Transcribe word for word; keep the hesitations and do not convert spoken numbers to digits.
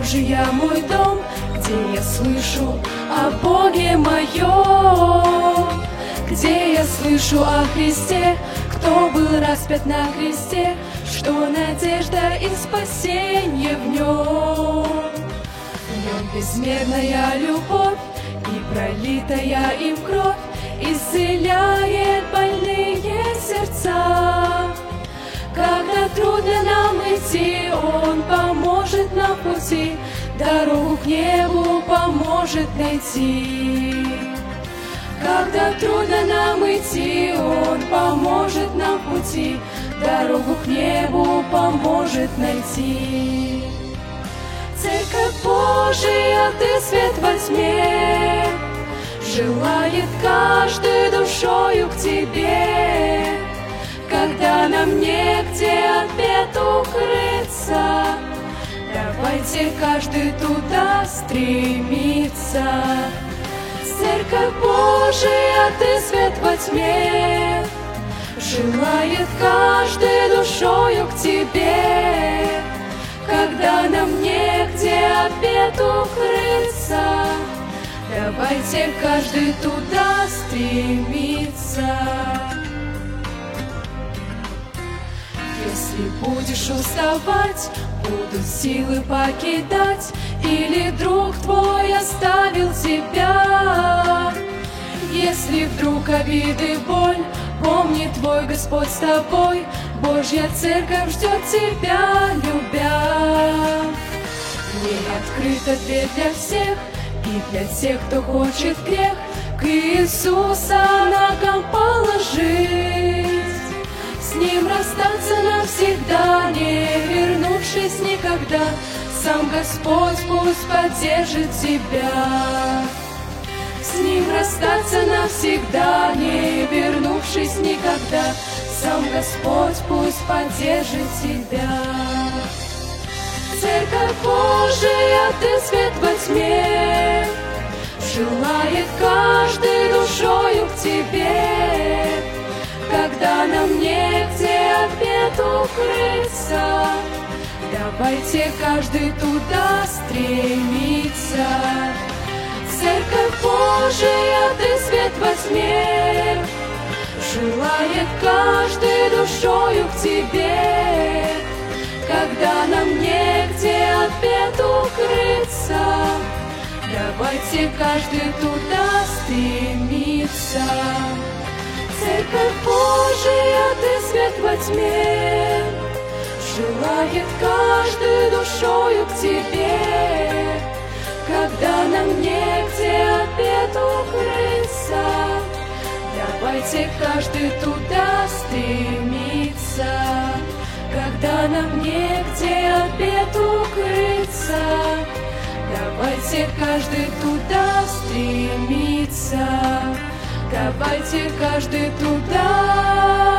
Божия мой дом, где я слышу о Боге моем, где я слышу о Христе, кто был распят на кресте, что надежда и спасение в нем. В нем безмерная любовь и пролитая им кровь исцеляет больные сердца. Когда трудно нам идти, Он поможет на пути, дорогу к небу поможет найти. Когда трудно нам идти, Он поможет на пути, дорогу к небу поможет найти. Церковь Божия, Ты свет во тьме, желает каждой душою к Тебе. Когда нам негде от бед укрыться, давайте каждый туда стремиться. Церковь Божия, Ты свет во тьме, желает каждой душою к Тебе. Когда нам негде от бед укрыться, давайте каждый туда стремиться. Если будешь уставать, будут силы покидать, или друг твой оставил тебя. Если вдруг обиды и боль, помни, твой Господь с тобой, Божья Церковь ждет тебя, любя. В ней открыта дверь для всех, и для тех, кто хочет грех к Иисусу ногам положить. С Ним расстаться навсегда, не вернувшись никогда, сам Господь пусть поддержит тебя. С Ним расстаться навсегда, не вернувшись никогда, сам Господь пусть поддержит тебя. Церковь Божия, Ты свет во тьме, желает каждой душою к Тебе. Когда нам негде от бед укрыться, давайте каждый туда стремиться. Церковь Божия, Ты свет во тьме, желает каждой душою к Тебе. Когда нам негде от бед укрыться, давайте каждый туда стремиться. Церковь Божия, Ты свет во тьме, желает каждой душою к Тебе. Когда нам негде от бед укрыться, давайте каждый туда стремиться. Когда нам негде от бед укрыться, давайте каждый туда стремиться. Давайте каждый туда